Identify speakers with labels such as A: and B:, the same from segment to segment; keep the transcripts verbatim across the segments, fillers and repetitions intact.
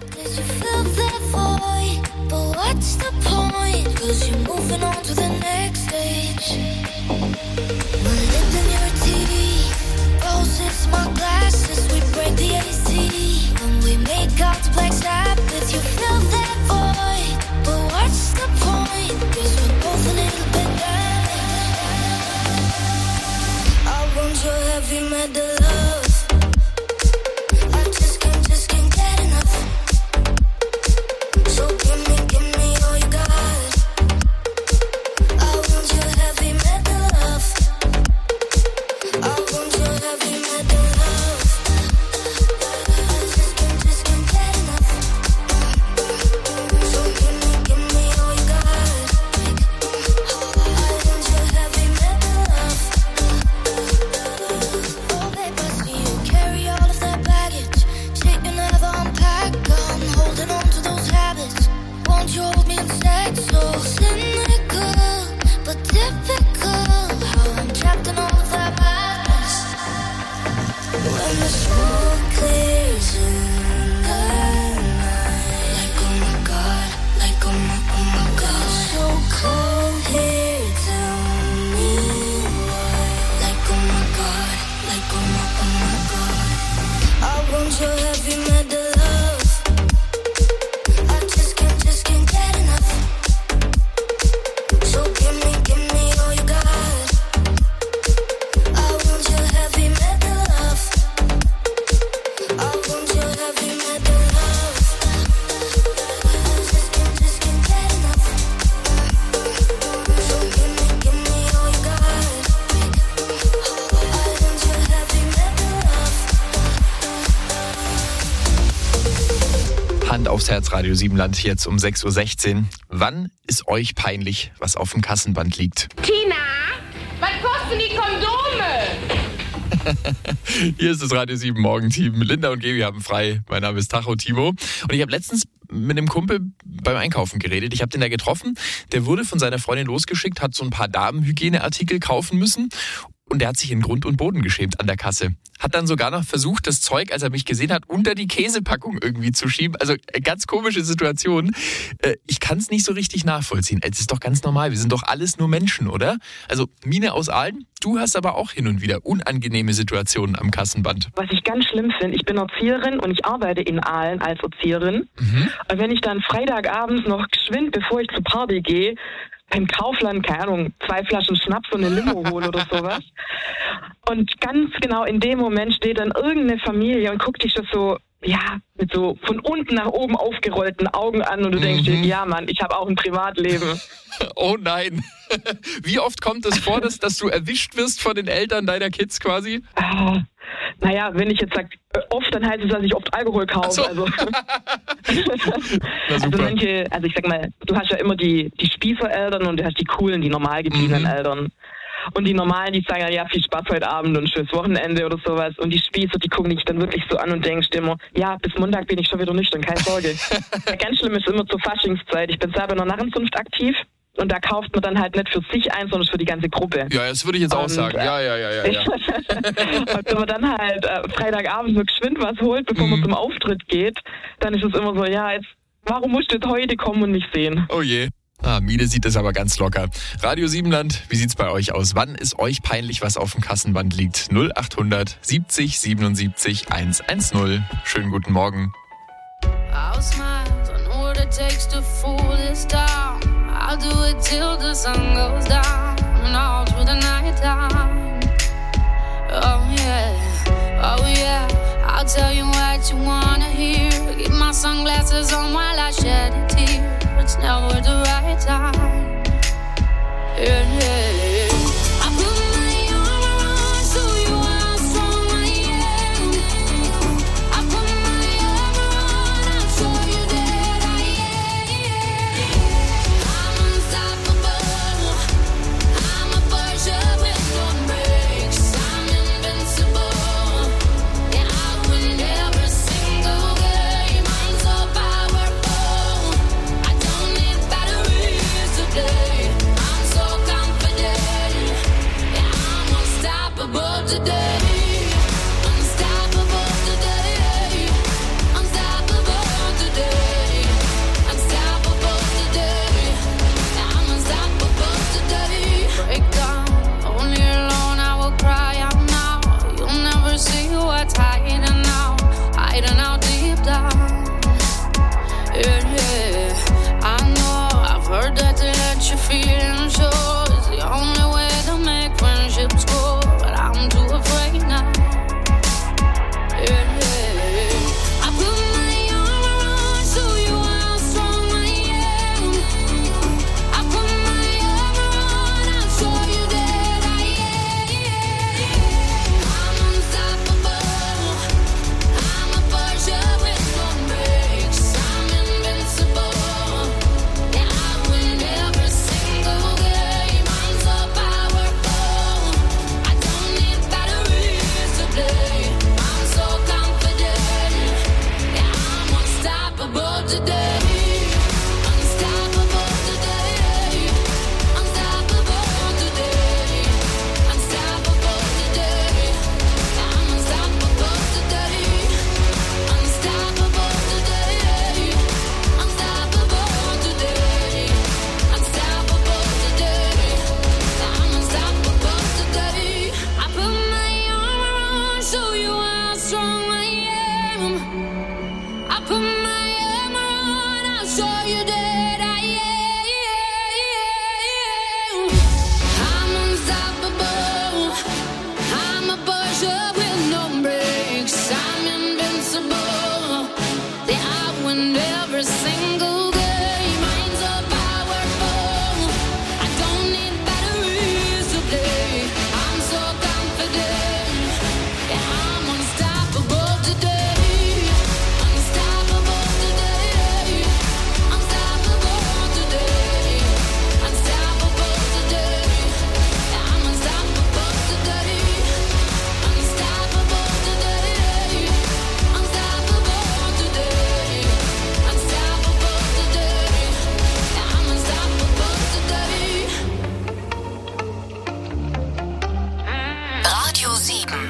A: Aufs Herz, Radio Siebenland, jetzt um sechs Uhr sechzehn. Wann ist euch peinlich, was auf dem Kassenband liegt?
B: Tina, was kosten die Kondome?
A: Hier ist das Radio sieben Morgenteam. Linda und Gaby haben frei. Mein Name ist Tacho Timo. Und ich habe letztens mit einem Kumpel beim Einkaufen geredet. Ich habe den da getroffen. Der wurde von seiner Freundin losgeschickt, hat so ein paar Damenhygieneartikel kaufen müssen. Und der hat sich in Grund und Boden geschämt an der Kasse. Hat dann sogar noch versucht, das Zeug, als er mich gesehen hat, unter die Käsepackung irgendwie zu schieben. Also ganz komische Situation. Ich kann es nicht so richtig nachvollziehen. Es ist doch ganz normal. Wir sind doch alles nur Menschen, oder? Also Mine aus Aalen, du hast aber auch hin und wieder unangenehme Situationen am Kassenband.
C: Was ich ganz schlimm finde, ich bin Erzieherin und ich arbeite in Aalen als Erzieherin. Mhm. Und wenn ich dann Freitagabends noch geschwind, bevor ich zur Party gehe, im Kaufland, keine Ahnung, zwei Flaschen Schnaps und eine Limo hole oder sowas. Und ganz genau in dem Moment steht dann irgendeine Familie und guckt dich das so, ja, mit so von unten nach oben aufgerollten Augen an und du mhm. denkst dir, ja Mann, ich habe auch ein Privatleben.
A: Oh nein. Wie oft kommt es vor, dass, dass du erwischt wirst von den Eltern deiner Kids quasi?
C: Ah, naja, wenn ich jetzt sage, oft, dann heißt es, dass ich oft Alkohol kaufe. So. Also. also manche, also ich sag mal, du hast ja immer die, die Spießereltern und du hast die coolen, die normal gebliebenen mhm. Eltern. Und die Normalen, die sagen ja, ja, viel Spaß heute Abend und schönes Wochenende oder sowas. Und die Spießer, die gucken dich dann wirklich so an und denkst immer, ja, bis Montag bin ich schon wieder nüchtern, keine Sorge. Ganz schlimm ist immer zur Faschingszeit. Ich bin selber in der Narrenzunft aktiv. Und da kauft man dann halt nicht für sich ein, sondern für die ganze Gruppe.
A: Ja, das würde ich jetzt auch und, sagen. Ja, ja, ja, ja. ja.
C: Und wenn man dann halt äh, Freitagabend so geschwind was holt, bevor mhm. man zum Auftritt geht, dann ist es immer so, ja, jetzt, warum musst du jetzt heute kommen und mich sehen?
A: Oh je. Ah, Mine sieht das aber ganz locker. Radio Siebenland, wie sieht's bei euch aus? Wann ist euch peinlich, was auf dem Kassenband liegt? null acht hundert siebzig siebenundsiebzig hundertzehn. Schönen guten Morgen.
D: I'll do it till the sun goes down and all through the night time. Oh yeah, oh yeah, I'll tell you what you wanna hear. Keep my sunglasses on while I shed a tear. It's never the right time. Yeah, yeah. I put my arm around so you are strong, I am. I put my arm around, I'll show you that I am. I'm unstoppable. I'm a Porsche with no brakes. I'm invincible. Yeah, I win every single game. I'm so powerful. I don't need batteries today. I'm so confident. that I win every single game. Minds are powerful, I don't need batteries to play. I'm so confident that I'm unstoppable today. Unstoppable today. Unstoppable today. Unstoppable today. I'm unstoppable today. Unstoppable today. Unstoppable today. Unstoppable today. I'm unstoppable today.
E: Radio sieben.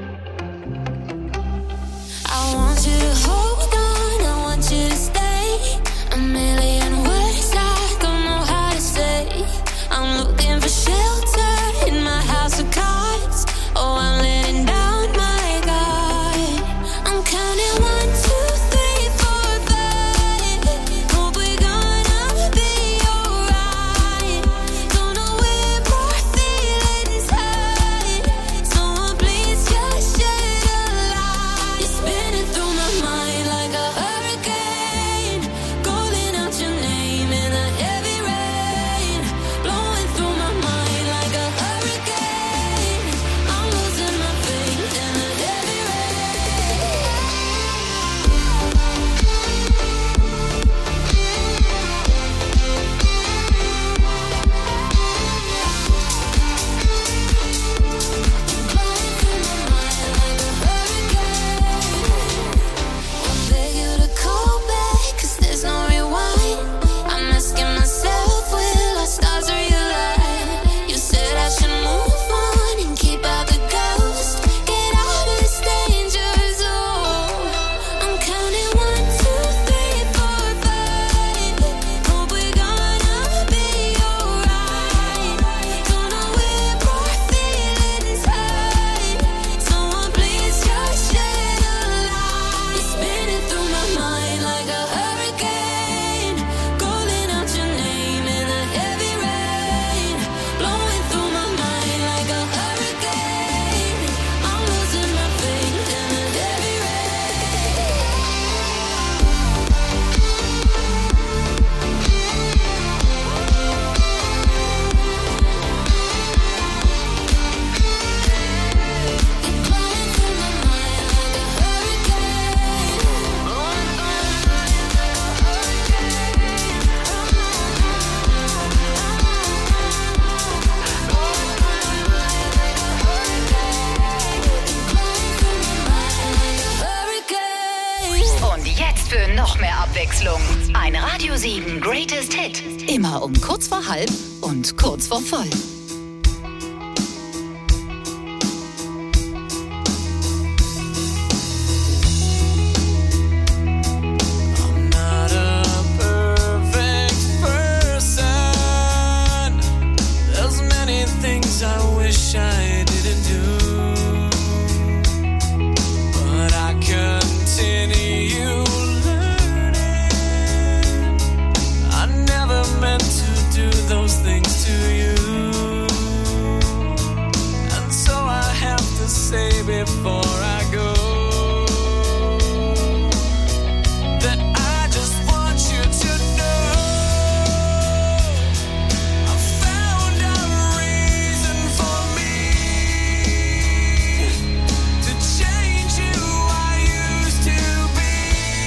D: I want you to hold on, I want you to stay. A million words I don't know how to say. I'm looking for shelter in my house of cards. Oh, I'm letting down my guard. I'm counting one, two, three, four, five. Hope we're gonna be alright. Don't know where more feelings hide. Someone please just shed a light. You're spinning through my mind like a hurricane, calling out your name in the heavy rain, blowing through my mind like a hurricane. I'm losing my faith in the heavy rain. Blowing through my mind like a hurricane. I beg you to call back, 'cause there's no rewind. I'm asking myself, will our stars realign? You said I should move on and keep out the ghost. Get out of this danger zone. I'm counting one, two, three, four, five. Hope we're gonna be alright. Don't know where more feelings hide. Someone please just shed a light. You're spinning through my mind like a hurricane, calling out your name in the heavy rain, blowing through my mind like a hurricane. I'm losing my faith in the heavy rain. You're blowing through my mind like a hurricane. Blowing through my mind like a hurricane. Blowing through my mind like a hurricane. Blowing through my mind like a hurricane.
E: Und jetzt für noch mehr Abwechslung. Ein Radio sieben Greatest Hit. Immer um kurz vor halb und kurz vor voll.
F: I'm not a perfect person. There's many things I wish I didn't do, but I continue learning. I never meant to do those things to you, and so I have to say before I go that I just want you to know I found a reason for me to change who I used to be,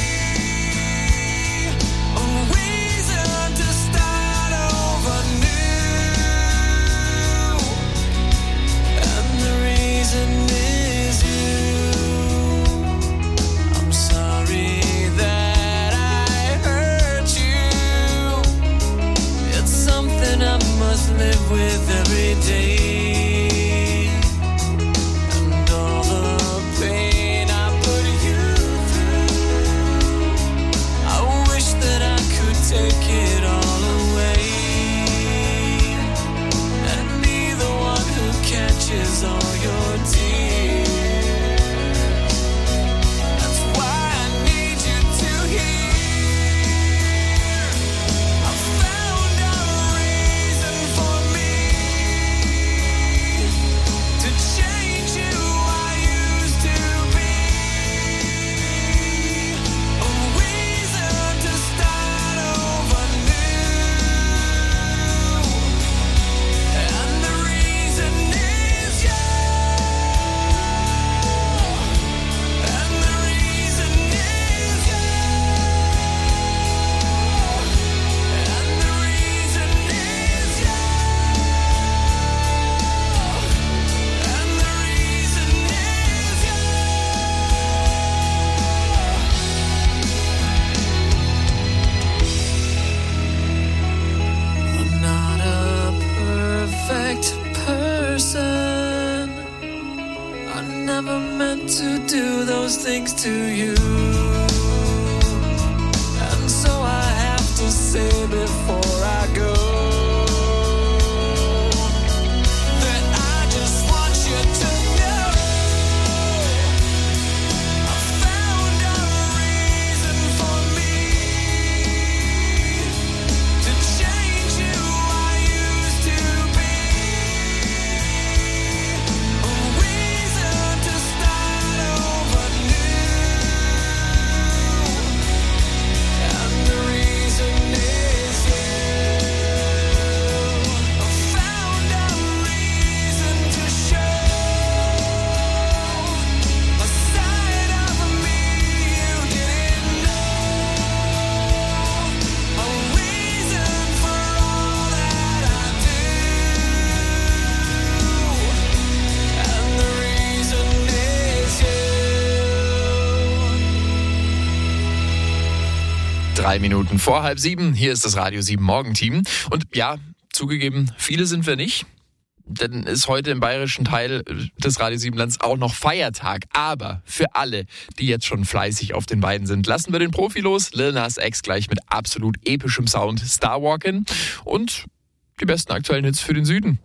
F: a reason to start over new, and the reason is you. I'm sorry that I hurt you. It's something I must live with every day, and all the pain I put you through, I wish that I could take it all away and be the one who catches all your tears. That's why I need you to hear I found a reason for me those things to you. And so I have to say before I go that I just want you to know I found a reason for me to change who I used to be. A reason to start over new. And the reason is you. I found a reason to show a side of me you didn't know. A reason for all that I do. And the reason is you.
A: Drei Minuten vor halb sieben, hier ist das Radio sieben Morgenteam. Und ja, zugegeben, viele sind wir nicht. Denn ist heute im bayerischen Teil des Radio sieben Lands auch noch Feiertag. Aber für alle, die jetzt schon fleißig auf den Beinen sind, lassen wir den Profi los. Lil Nas X gleich mit absolut epischem Sound Starwalkin und die besten aktuellen Hits für den Süden.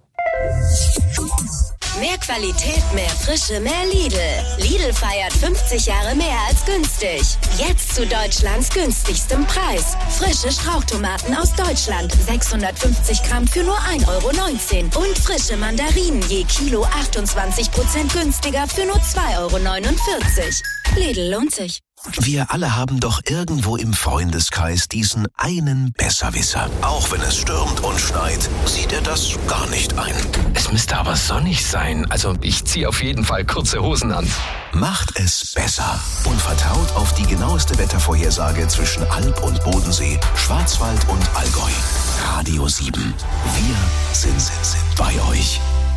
G: Mehr Qualität, mehr Frische, mehr Lidl. Lidl feiert fünfzig Jahre mehr als günstig. Jetzt zu Deutschlands günstigstem Preis. Frische Strauchtomaten aus Deutschland. sechshundertfünfzig Gramm für nur ein Euro neunzehn. Und frische Mandarinen je Kilo achtundzwanzig Prozent günstiger für nur zwei Euro neunundvierzig. Lidl lohnt sich.
H: Wir alle haben doch irgendwo im Freundeskreis diesen einen Besserwisser. Auch wenn es stürmt und schneit, sieht er das gar nicht ein.
I: Es müsste aber sonnig sein. Also ich ziehe auf jeden Fall kurze Hosen an.
H: Macht es besser und vertraut auf die genaueste Wettervorhersage zwischen Alb und Bodensee, Schwarzwald und Allgäu. Radio sieben. Wir sind, sind, sind bei euch.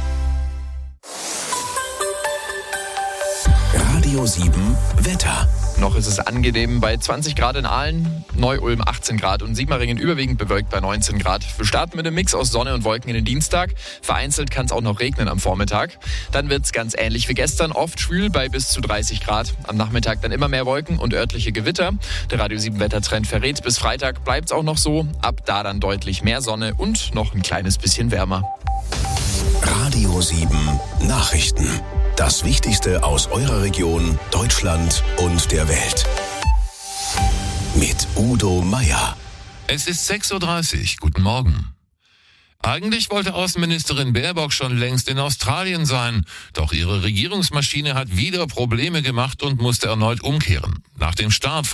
H: Radio sieben Wetter.
A: Noch ist es angenehm bei zwanzig Grad in Aalen, Neu-Ulm achtzehn Grad und Sigmaringen überwiegend bewölkt bei neunzehn Grad. Wir starten mit einem Mix aus Sonne und Wolken in den Dienstag. Vereinzelt kann es auch noch regnen am Vormittag. Dann wird es ganz ähnlich wie gestern, oft schwül bei bis zu dreißig Grad. Am Nachmittag dann immer mehr Wolken und örtliche Gewitter. Der Radio sieben Wettertrend verrät, bis Freitag bleibt es auch noch so. Ab da dann deutlich mehr Sonne und noch ein kleines bisschen wärmer.
H: Radio sieben Nachrichten. Das Wichtigste aus eurer Region, Deutschland und der Welt. Mit Udo Meier.
J: Es ist sechs Uhr dreißig. Guten Morgen. Eigentlich wollte Außenministerin Baerbock schon längst in Australien sein. Doch ihre Regierungsmaschine hat wieder Probleme gemacht und musste erneut umkehren. Nach dem Start von